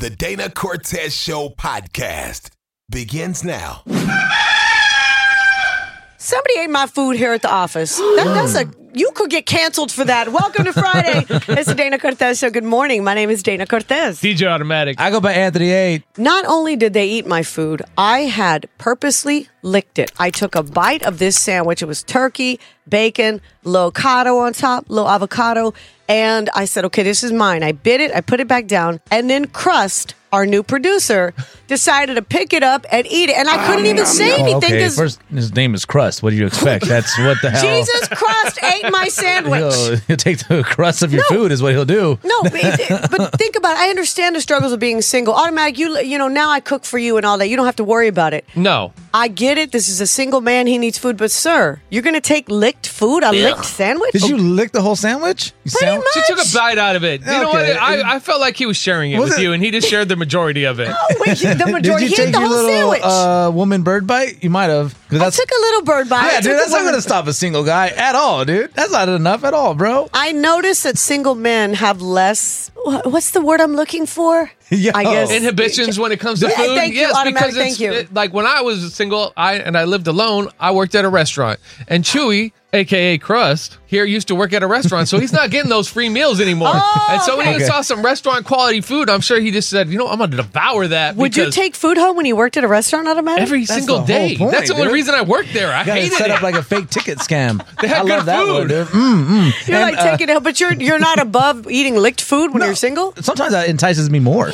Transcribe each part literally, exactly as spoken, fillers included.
The Dana Cortez Show podcast begins now. Somebody ate my food here at the office. That, that's a you could get canceled for that. Welcome to Friday. It's the Dana Cortez Show. Good morning. My name is Dana Cortez. D J Automatic. I go by Anthony eight. Not only did they eat my food, I had purposely licked it. I took a bite of this sandwich. It was turkey, bacon, little avocado on top, little avocado, and I said, okay, this is mine. I bit it, I put it back down, and then Crust, our new producer, decided to pick it up and eat it. And I couldn't even say anything. Oh, okay, because first, his name is Crust. What do you expect? That's what the hell. Jesus Crust ate my sandwich. He'll, he'll take the crust of your No. food is what he'll do. No, but, it- but think about it. I understand the struggles of being single. Automatic, you you know, now I cook for you and all that. You don't have to worry about it. No. I get it. This is a single man. He needs food. But, sir, you're going to take licked food, a licked sandwich? Did you lick the whole sandwich? You Pretty sound- much. She took a bite out of it. You know what? Okay. I, I felt like he was sharing it Was with it- you, and he just shared the majority of it. Oh, wait, the Did majority. you He ate take the your whole little sandwich. uh, woman bird bite? You might have. I took a little bird bite. I Yeah, took dude, the that's not one- going to stop a single guy at all, dude. That's not enough at all, bro. I noticed that single men have less. wha- What's the word I'm looking for? Yo. I guess. Inhibitions when it comes to Yeah, food. thank you, yes, Automatic, because thank it's you. it- like when I was single, I and I lived alone. I worked at a restaurant, and Chewy, aka Crust, here used to work at a restaurant, so he's not getting those free meals anymore. Oh, and so when he okay. saw some restaurant quality food, I'm sure he just said, "You know, I'm going to devour that." Would you because take food home when you worked at a restaurant, Automatic? every That's single the whole day? point, That's the only dude. reason I worked there. I You got hated it set it. up like a fake ticket scam. They had I love good that food. one, dude. Mm, mm. You're And, like uh, taking it, but you're you're not above eating licked food when No. you're single. Sometimes that entices me more.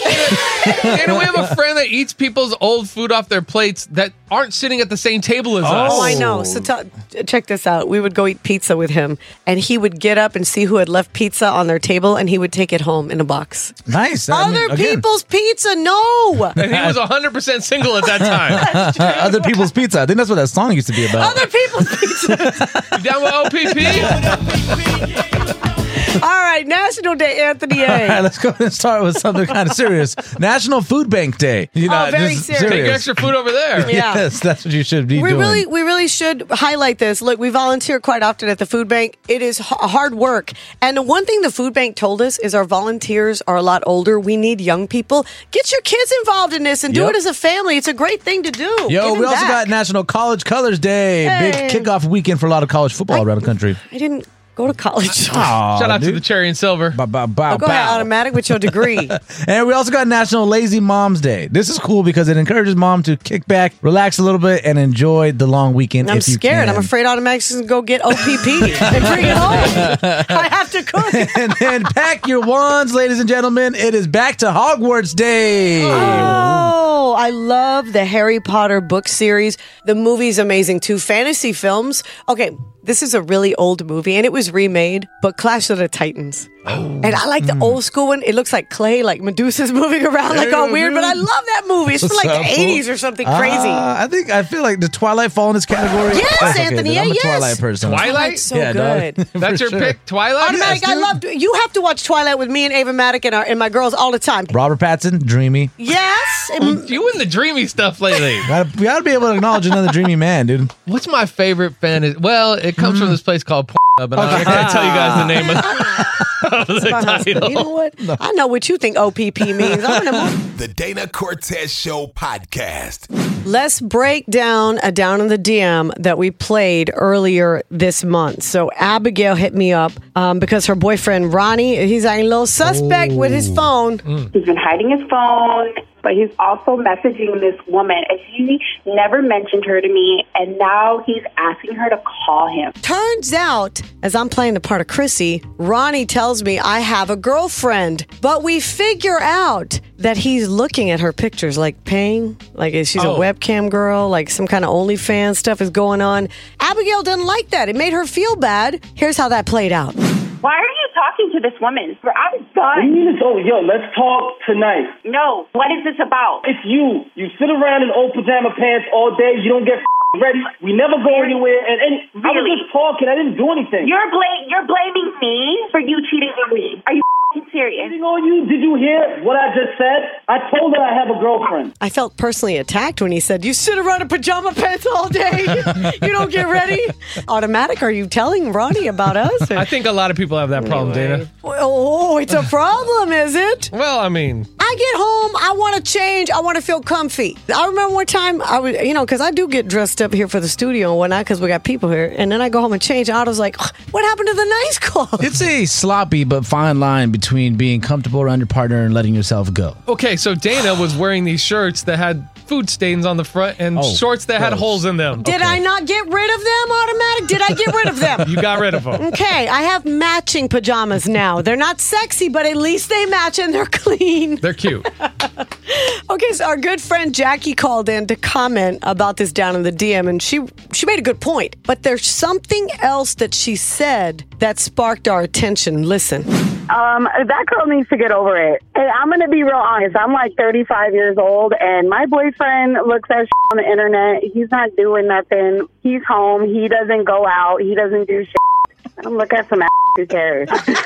You know, we have a friend that eats people's old food off their plates that aren't sitting at the same table as us. Oh, I know. So t- check this out. We would go eat pizza with him, and he would get up and see who had left pizza on their table, and he would take it home in a box. Nice. I mean, Other again, people's pizza, no. And he was one hundred percent single at that time. Other people's pizza. I think that's what that song used to be about. Other people's pizza. You down with O P P? All right, National Day, Anthony All right, A. let's go ahead and start with something kind of serious. National Food Bank Day. You Oh, very just serious. Take serious. extra food over there. Yeah. Yes, that's what you should be We doing. really, we really should highlight this. Look, we volunteer quite often at the food bank. It is h- hard work, and the one thing the food bank told us is our volunteers are a lot older. We need young people. Get your kids involved in this and do Yep. it as a family. It's a great thing to do. Yo, Give we them also back. got National College Colors Day. Hey. Big kickoff weekend for a lot of college football around the country. I didn't go to college. Aw, Shout out to dude. the cherry and silver. Bow, bow, bow, Oh, go ahead, bow. Automatic, with your degree. And we also got National Lazy Moms Day. This is cool because it encourages mom to kick back, relax a little bit, and enjoy the long weekend. I'm if you scared. can. I'm afraid Automatic's going to go get O P P and bring it home. I have to cook. And then pack your wands, ladies and gentlemen. It is back to Hogwarts Day. Oh, I love the Harry Potter book series. The movie's amazing too. Fantasy films. Okay, this is a really old movie and it was remade, but Clash of the Titans. Oh. And I like the old school one. It looks like clay, like Medusa's moving around like all Yeah, weird, but I dude. love that movie. It's from like So the cool. eighties or something crazy. Uh, I think I feel like the Twilight fall in this category. Yes, That's okay, Anthony, dude. yeah, I'm a yes. Twilight person. Twilight? It's so Yeah, dog. good. That's For your sure. pick, Twilight? Automatic, I dude. love. You have to watch Twilight with me and Ava Matic and, our, and my girls all the time. Robert Pattinson, dreamy. Yes. and- You in the dreamy stuff lately. Gotta, we gotta be able to acknowledge another dreamy man, dude. What's my favorite fantasy? Well, it comes Mm. from this place called Pornhub, and I can't tell you guys the name of, of the my husband. title. You know what? I know what you think O P P means. I'm gonna The Dana Cortez Show podcast. Let's break down a down in the D M that we played earlier this month. So Abigail hit me up um, because her boyfriend Ronnie, he's acting a little suspect with his phone. He's been hiding his phone, but he's also messaging this woman, and he never mentioned her to me, and now he's asking her to call him. Turns out, as I'm playing the part of Chrissy, Ronnie tells me I have a girlfriend, but we figure out that he's looking at her pictures, like paying, like she's Oh. a webcam girl, like some kind of OnlyFans stuff is going on. Abigail doesn't like that. It made her feel bad. Here's how that played out. Why are you talking to this woman? I'm done. You just, oh, yo, let's talk tonight. No, what is this about? It's you. You sit around in old pajama pants all day. You don't get ready. We never go anywhere. And, and I was Really? just talking. I didn't do anything. You're bla- You're blaming me for you cheating on me. Are you serious. Cheating on you? Did you hear what I just said? I told her I have a girlfriend. I felt personally attacked when he said, you sit around in pajama pants all day. You don't get ready. Automatic, are you telling Ronnie about us? I think a lot of people have that problem, Anyway. Dana. Oh, it's a problem, is it? Well, I mean, I get home, I want to change, I want to feel comfy. I remember one time, I was, you know, because I do get dressed up here for the studio and whatnot because we got people here. And then I go home and change, and I was like, what happened to the nice clothes? It's a sloppy but fine line between being comfortable around your partner and letting yourself go. okay, so Dana was wearing these shirts that had food stains on the front and Oh, shorts that had gross. holes in them. Did I not get rid of them, Automatic? Did I get rid of them? You got rid of them. Okay, I have matching pajamas now. They're not sexy, but at least they match and they're clean. They're cute. Okay, so our good friend Jackie called in to comment about this down in the D M, and she she made a good point. But there's something else that she said that sparked our attention. Listen. Um, that girl needs to get over it. Hey, I'm going to be real honest. I'm like thirty-five years old, and my boyfriend looks at shit on the internet. He's not doing nothing. He's home. He doesn't go out. He doesn't do shit. I'm looking at some ass. Who cares?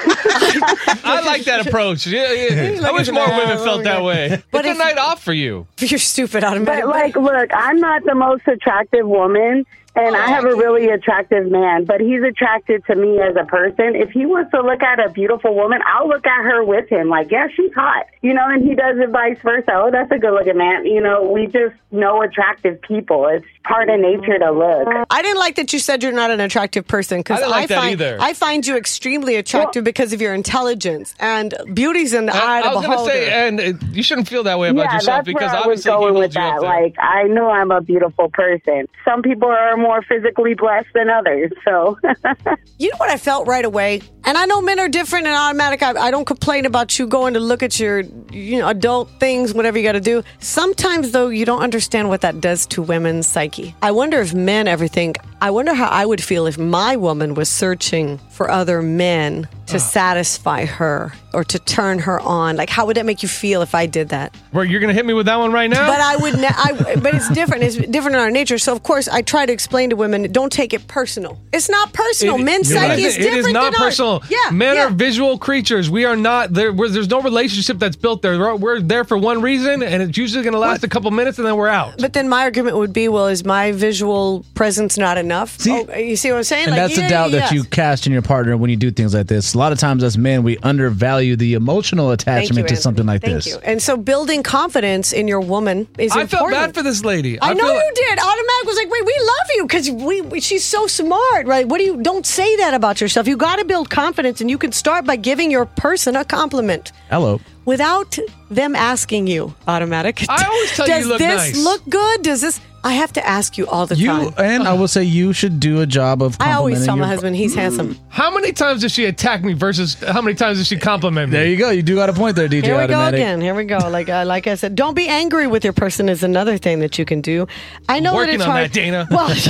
I like that approach. Yeah, yeah. I wish more women felt that way. But It's if- a night off for you. You're stupid, Automatic. But, like, look, I'm not the most attractive woman, and I have a really attractive man, but he's attracted to me as a person. If he wants to look at a beautiful woman, I'll look at her with him. Like, yeah, she's hot. You know, and he does it vice versa. Oh, that's a good-looking man. You know, we just know attractive people. It's part of nature to look. I didn't like that you said you're not an attractive person because I didn't like that find either. I find you extremely attractive because of your intelligence, and beauty's in the eye I, of I the was going to beholder. say, and uh, you shouldn't feel that way about Yeah, yourself that's because where I was obviously he going holds with you that. up there. Like, I know I'm a beautiful person. Some people are more physically blessed than others, so. You know what I felt right away? And I know men are different and Automatic. I, I don't complain about you going to look at your, you know, adult things, whatever you got to do. Sometimes, though, you don't understand what that does to women's psyche. I wonder if men ever think, I wonder how I would feel if my woman was searching for other men to satisfy her or to turn her on. Like, how would that make you feel if I did that? Where you're going to hit me with that one right now? But I would, ne- I, but it's different. It's different in our nature. So of course, I try to explain to women, don't take it personal. It's not personal. It- Men's you're psyche right. is It different is not than ours. personal. Yeah, men yeah. are visual creatures. We are not there. We're, there's no relationship that's built there. We're, we're there for one reason, and it's usually going to last a couple minutes, and then we're out. But then my argument would be, well, is my visual presence not enough? See- oh, you see what I'm saying? And Like, that's yeah, the doubt yes. that you cast in your partner when you do things like this. A lot of times as men, we undervalue the emotional Thank attachment you, to Anthony. something like Thank this. you. And so building confidence in your woman is I important. felt bad for this lady. I, know feel you did. Automatic was like, wait, we love you because we, we she's so smart, right? What do you don't say that about yourself? You got to build confidence, and you can start by giving your person a compliment Hello. without them asking you. Automatic. I always tell you Does you look this nice. look good? Does this? I have to ask you all the You time. and I will say you should do a job of I always complimenting tell my your- husband he's handsome. How many times does she attack me versus how many times does she compliment me? There you go. You do got a point there, D J Here we go Automatic. again. Here we go. Like uh, like I said, don't be angry with your person is another thing that you can do. I know Working that it's on hard. that, Dana.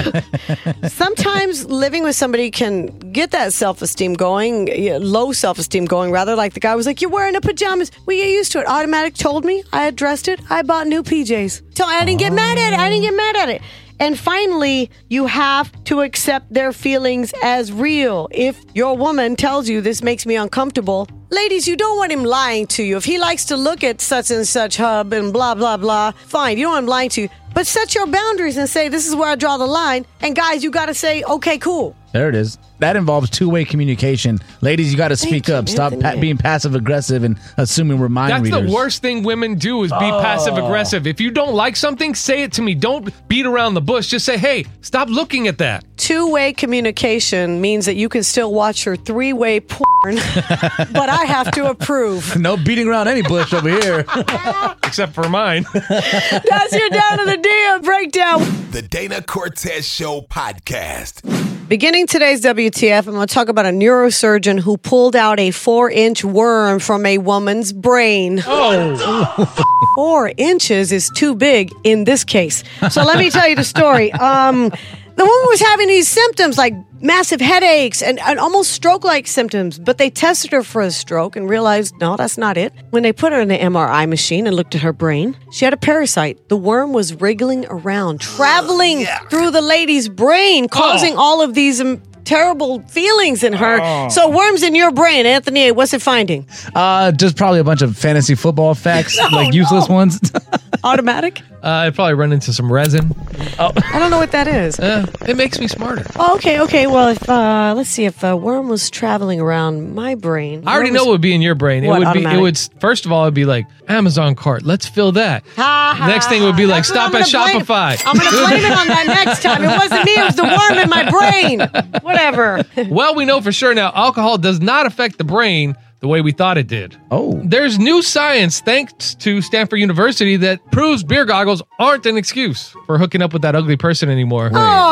Well, sometimes living with somebody can get that self-esteem going, yeah, low self-esteem going. Rather, like the guy was like, "You're wearing the pajamas." We get used to it. Automatic told me I addressed it. I bought new P Js. So I didn't get mad at it. I didn't get mad at it. And finally, you have to accept their feelings as real. If your woman tells you this makes me uncomfortable, ladies, you don't want him lying to you. If he likes to look at such and such hub and blah, blah, blah, fine. You don't want him lying to you. But set your boundaries and say, this is where I draw the line. And guys, you got to say, okay, cool. There it is. That involves two-way communication. Ladies, you got to speak you, up. Stop Anthony. pa- being passive-aggressive and assuming we're mind That's readers. the worst thing women do is be passive aggressive. If you don't like something, say it to me. Don't beat around the bush. Just say, hey, stop looking at that. Two-way communication means that you can still watch your three-way porn, but I have to approve. No beating around any bush over here. Except for mine. That's your Down to the D M breakdown. The Dana Cortez Show podcast. Beginning today's W T F, I'm going to talk about a neurosurgeon who pulled out a four-inch worm from a woman's brain. Oh. Four inches is too big in this case. So let me tell you the story. Um, the woman was having these symptoms like massive headaches and, and almost stroke-like symptoms, but they tested her for a stroke and realized, no, that's not it. When they put her in the M R I machine and looked at her brain, she had a parasite. The worm was wriggling around, traveling through the lady's brain, causing all of these um, terrible feelings in her. So worms in your brain, Anthony, what's it finding? Uh, just probably a bunch of fantasy football facts, No, like useless no. ones. Automatic? Uh, I'd probably run into some resin. I don't know what that is. Uh, it makes me smarter. Oh, okay, okay. Well, if uh, let's see, if a worm was traveling around my brain, I already worm know was- what would be in your brain. It What, would be. It automatic? would first of all, it'd be like Amazon cart. Let's fill that. Ha, ha, Next thing would be ha. like That's what stop at I'm gonna blame- Shopify. I'm going to blame it on that next time. It wasn't me. It was the worm in my brain. Whatever. Well, we know for sure now alcohol does not affect the brain the way we thought it did. Oh. There's new science, thanks to Stanford University, that proves beer goggles aren't an excuse for hooking up with that ugly person anymore.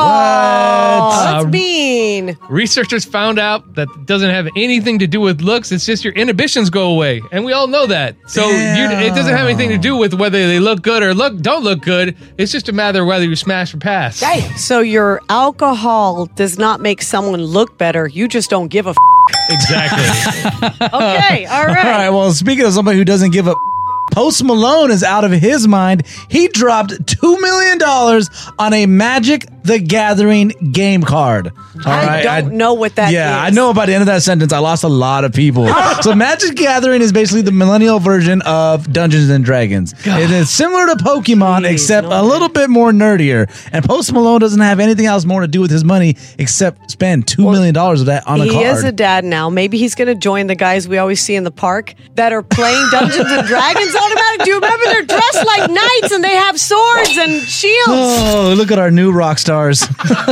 Oh, that's Uh, mean. Researchers found out that it doesn't have anything to do with looks. It's just your inhibitions go away. And we all know that. So you, it doesn't have anything to do with whether they look good or look don't look good. It's just a matter of whether you smash or pass. So your alcohol does not make someone look better. You just don't give a f- Exactly. Okay, all All right. right. Well, speaking of somebody who doesn't give up, Post Malone is out of his mind. He dropped two million dollars on a Magic the Gathering game card. All I right, don't know what that yeah, is. I know by the end of that sentence, I lost a lot of people. So Magic the Gathering is basically the millennial version of Dungeons and Dragons. It is similar to Pokemon, Jeez, except no a little bit more nerdier. And Post Malone doesn't have anything else more to do with his money except spend two million dollars of that on a He card. is a dad now. Maybe he's going to join the guys we always see in the park that are playing Dungeons and Dragons automatic. Do you remember they're dressed like knights and they have swords and shields? Oh, look at our new rock stars.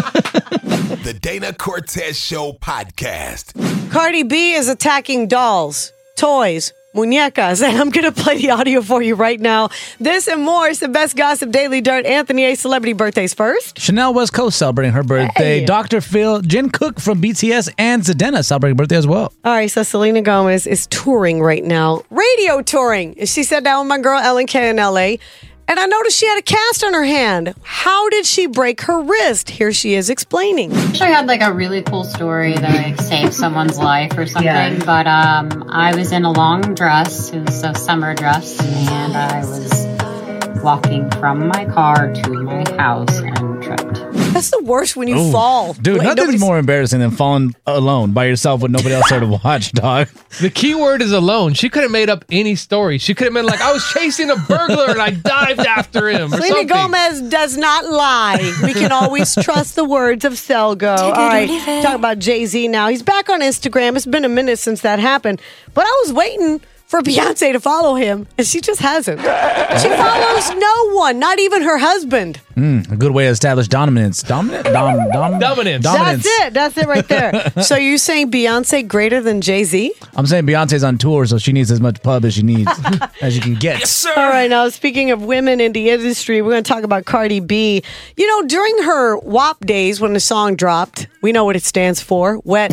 The Dana Cortez Show podcast. Cardi B is attacking dolls, toys, muñecas, and I'm going to play the audio for you right now. This and more is the best gossip daily dirt. Anthony A. Celebrity birthdays first. Chanel West Coast celebrating her birthday. Hey. Doctor Phil, Jen Cook from B T S, and Zadena celebrating birthday as well. All right, so Selena Gomez is touring right now, radio touring. She sat down with my girl Ellen K in L A, and I noticed she had a cast on her hand. How did she break her wrist? Here she is explaining. I had like a really cool story that like saved someone's life or something. Yeah. But um, I was in a long dress. It was a summer dress, and I was walking from my car to my house and tripped. That's the worst when you fall. Dude, Like, nothing's nobody's- more embarrassing than falling alone by yourself with nobody else there to watch, dog. The key word is alone. She could have made up any story. She could have been like, I was chasing a burglar and I dived after him or Selena something. Gomez does not lie. We can always trust the words of Selgo. All right, talk about Jay-Z now. He's back on Instagram. It's been a minute since that happened, but I was waiting for Beyonce to follow him, and she just hasn't. She follows no one, not even her husband. Mm, a good way to establish dominance. Dominant? Dom, dom, Dominance. Dominance. That's it. That's it right there. So you're saying Beyonce greater than Jay-Z? I'm saying Beyonce's on tour, so she needs as much pub as she needs, as you can get. All right, now speaking of women in the industry, we're going to talk about Cardi B. You know, during her W A P days when the song dropped, we know what it stands for, Wet.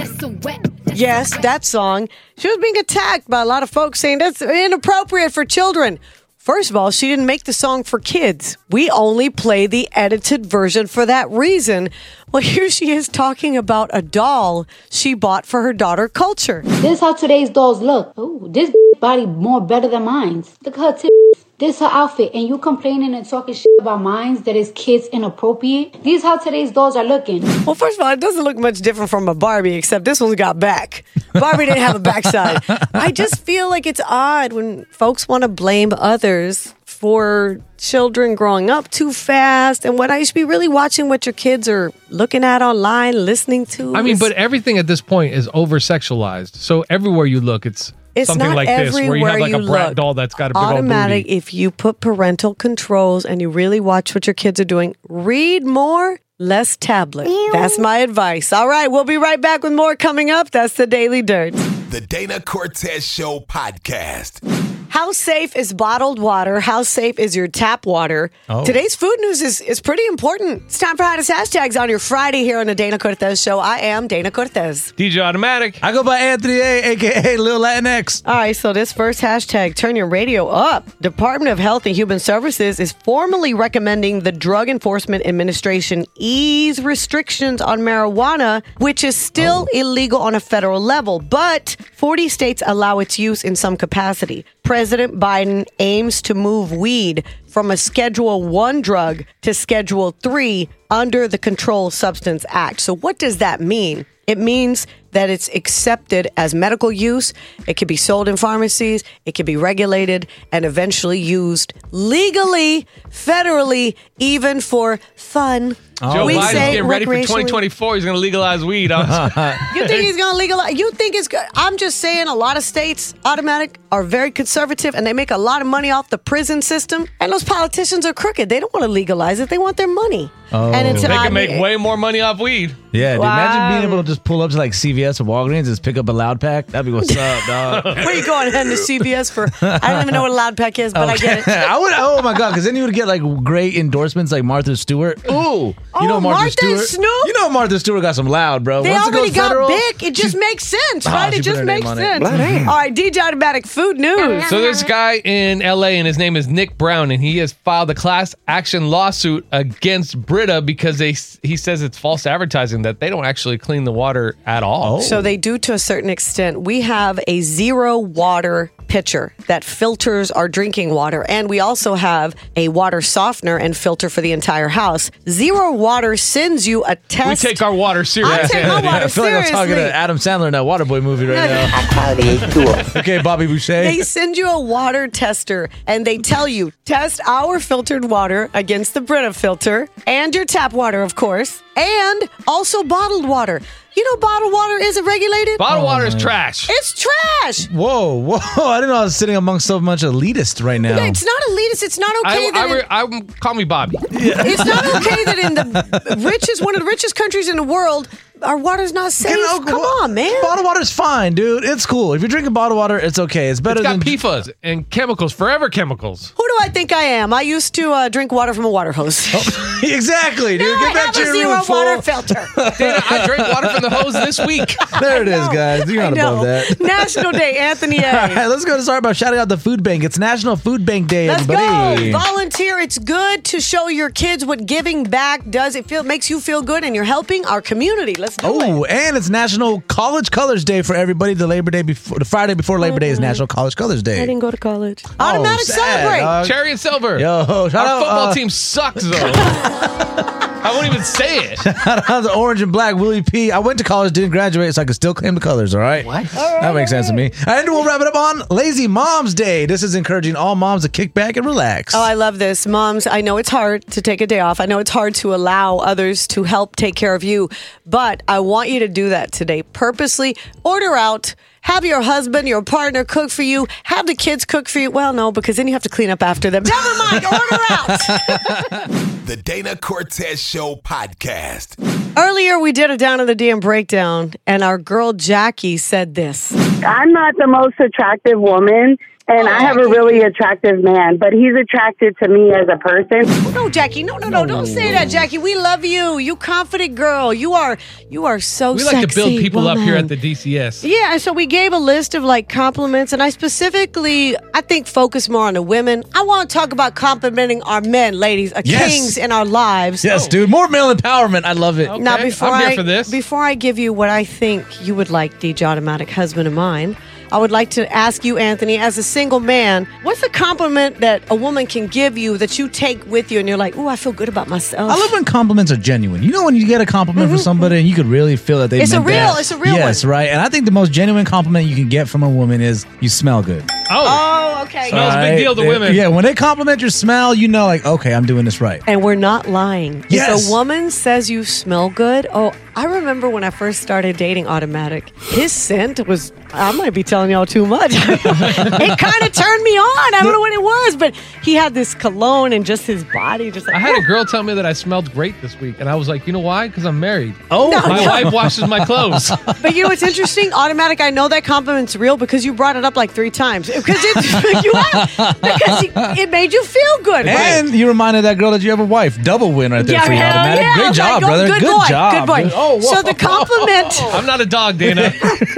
Yes, that song. She was being attacked by a lot of folks saying that's inappropriate for children. First of all, she didn't make the song for kids. We only play the edited version for that reason. Well, here she is talking about a doll she bought for her daughter, Culture. This is how today's dolls look. Oh, this body more better than mine's. Look at her tip. This her outfit, and you complaining and talking shit about mine's that is kids inappropriate. These how today's dolls are looking. Well, first of all, it doesn't look much different from a Barbie, except this one's got back. Barbie didn't have a backside. I just feel like it's odd when folks want to blame others for children growing up too fast and what I should be really watching what your kids are looking at online, listening to. I mean, It's- but everything at this point is over sexualized. So everywhere you look, it's, It's something not like this where you have everywhere like a you brat look. doll that's got a big automatic. old booty. If you put parental controls and you really watch what your kids are doing, read more, less tablet. That's my advice. All right, we'll be right back with more coming up. That's the Daily Dirt. The Dana Cortez Show podcast. How safe is bottled water? How safe is your tap water? Oh. Today's food news is, is pretty important. It's time for hottest hashtags on your Friday here on the Dana Cortez Show. I am Dana Cortez. D J Automatic. I go by Anthony A, a k a. Lil Latinx. All right, so this first hashtag, turn your radio up. Department of Health and Human Services is formally recommending the Drug Enforcement Administration ease restrictions on marijuana, which is still illegal on a federal level, but forty states allow its use in some capacity. President Biden aims to move weed from a Schedule one drug to Schedule three under the Controlled Substance Act. So what does that mean? It means that it's accepted as medical use. It can be sold in pharmacies. It can be regulated and eventually used legally, federally, even for fun. Joe We Biden's say getting ready for recreationally. twenty twenty-four. He's going to legalize weed. Huh? You think he's going to legalize? You think it's good? I'm just saying a lot of states, automatic, are very conservative and they make a lot of money off the prison system. And those politicians are crooked. They don't want to legalize it. They want their money. Oh. And it's They not- can make way more money off weed. Yeah, dude. Wow. Imagine being able to just pull up to like C V S or Walgreens and just pick up a loud pack. That'd be what's up, dog. Where you going? Heading to C V S for? I don't even know what a loud pack is, but I get it. I would. Oh my god! Because then you would get like great endorsements, like Martha Stewart. Ooh, Oh, you know Martha, Martha Stewart. Snoop? You know Martha Stewart got some loud, bro. They Once it already goes got federal, big. It just she- makes sense, Ah, right? she It put just her name makes on it. sense. Bloody hell. All right, D J Automatic Food News. So there's a guy in L A and his name is Nick Brown, and he has filed a class action lawsuit against Brita because they he says it's false advertising, that they don't actually clean the water at all. So they do to a certain extent. We have a zero water pitcher that filters our drinking water, and we also have a water softener and filter for the entire house. Zero Water sends you a we test. take our water I seriously. take my water I feel like I'm talking seriously. to Adam Sandler in that Waterboy movie right now. Okay, Bobby Boucher. They send you a water tester and they tell you, test our filtered water against the Brita filter and your tap water, of course, and also bottled water. You know bottled water isn't regulated? Bottled Oh water is my- trash. It's trash. Whoa, whoa! I didn't know I was sitting amongst so much elitist right now. It's not elitist. It's not okay I, that... I, it- re- I, call me Bobby. It's not okay that in the richest, one of the richest countries in the world, our water's not safe. You know, Come on, man. Bottled water's fine, dude. It's cool. If you're drinking bottled water, it's okay. It's better It's got than P F A S and chemicals, forever chemicals. Who do I think I am? I used to uh, drink water from a water hose. Exactly, dude. Now Get I back have to a your zero room full. water filter. Dana, I drank water from the hose this week. There it is, No, guys. You're I not know. above that. National Day, Anthony A. All right, let's go to start by shouting out the food bank. It's National Food Bank Day, Let's everybody. go. Volunteer. It's good to show your kids what giving back does. It feel makes you feel good, and you're helping our community. Let's do Oh, it. and it's National College Colors Day for everybody. The Labor Day before, the Friday before Labor Day is National College Colors Day. I didn't go to college. Automatic sad, celebrate. dog. Cherry and silver. Yo, shout Our out, football uh, team sucks, though. I won't even say it. Shout out to Orange and Black, Willie P. I went to college, didn't graduate, so I could still claim the colors, all right? What? That makes sense to me. And we'll wrap it up on Lazy Moms Day. This is encouraging all moms to kick back and relax. Oh, I love this. Moms, I know it's hard to take a day off. I know it's hard to allow others to help take care of you, but I want you to do that today. Purposely order out. Have your husband, your partner cook for you. Have the kids cook for you. Well, no, because then you have to clean up after them. Never mind. Order out. The Dana Cortez Show podcast. Earlier, we did a Down in the D M breakdown, and our girl Jackie said this. I'm not the most attractive woman, and I have a really attractive man, but he's attracted to me as a person. No, Jackie. No, no, no. Don't say that, Jackie. We love you. You confident girl. You are you are so We sexy. like to build people up here woman. at the D C S. Yeah, and so we gave a list of like compliments, and I specifically, I think, focus more on the women. I want to talk about complimenting our men, ladies, uh, Yes. kings in our lives. Yes, dude. More male empowerment. I love it. Okay, Now, before I'm here I for this. before I give you what I think you would like, D J Automatic, husband of mine, I would like to ask you, Anthony, as a single man, what's a compliment that a woman can give you that you take with you, and you're like, "Ooh, I feel good about myself." I love when compliments are genuine. You know when you get a compliment from somebody and you could really feel that they It's a meant real- that. it's a real Yes, one. right. And I think the most genuine compliment you can get from a woman is you smell good. Oh, Oh, okay. Smells a big Right? deal to They- women. Yeah, when they compliment your smell, you know, like, okay, I'm doing this right. And we're not lying. Yes. If a woman says you smell good, oh, I remember when I first started dating Automatic, his scent was, I might be telling y'all too much. It kind of turned me on. I don't know what it was, but he had this cologne and just his body. Just like, I had a oh. girl tell me that I smelled great this week, and I was like, you know why? Because I'm married. Oh, No. My wife washes my clothes. But you know what's interesting? Automatic, I know that compliment's real because you brought it up like three times. Because it, you have, because it, it made you feel good. and you reminded that girl that you have a wife. Double win right there for you, hell Automatic. yeah. I Great was job, like, oh, brother. Good, Good boy. job. Good boy. dude. Oh, whoa. So the compliment. I'm not a dog, Dana.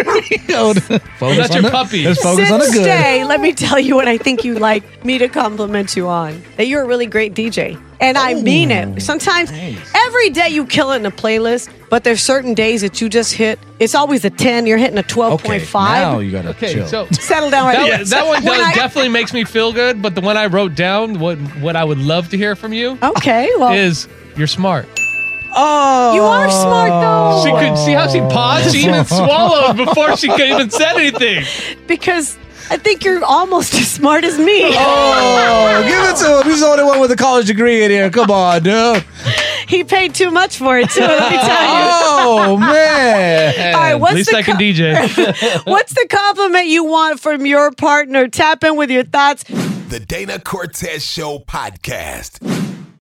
Focus That's on your the- puppy. Let's focus on the Since good. day, let me tell you what I think you like me to compliment you on. That you're a really great D J. And I mean it. Sometimes, every day you kill it in a playlist, but there's certain days that you just hit, it's always a ten, you're hitting a twelve Okay, point five. now you gotta Okay, chill. so Settle down right that, there. that one When does, I- definitely makes me feel good. But the one I wrote down, what what I would love to hear from you, Okay, well, is you're smart. Oh, You are smart, though. She could see how she paused. She even swallowed before she could even said anything. Because I think you're almost as smart as me. Oh, give it to him. He's the only one with a college degree in here. Come on, dude. He paid too much for it, too, let me tell you. Oh, man. All right, what's At least the I can co- D J. What's the compliment you want from your partner? Tap in with your thoughts. The Dana Cortez Show podcast.